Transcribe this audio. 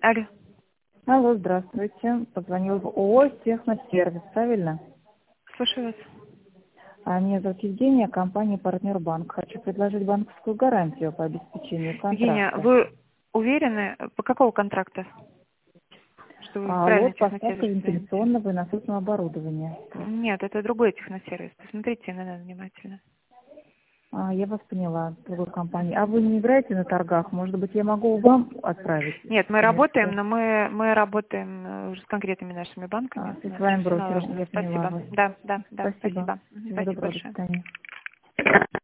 Алло. Алло, здравствуйте. Позвонил в ООО «Техносервис», правильно? Слушаю вас. Меня зовут Евгения, компания «Партнер Банк». Хочу предложить банковскую гарантию по обеспечению Евгения, контракта. вы уверены, по какого контракта? Что вы правильно Лот поставки техносервис звоните? вентиляционного и насосного оборудования. Нет, это другой техносервис. Посмотрите на нас внимательно. Я вас поняла, другой компании. А вы не играете на торгах? Может быть, я могу вам отправить Нет, мы работаем, смс-ку? но мы работаем уже с конкретными нашими банками. У Со нас своим все брокером, налажено. я поняла Спасибо. вас. Да, Спасибо. спасибо. Всего Спасибо доброго, до большое. свидания.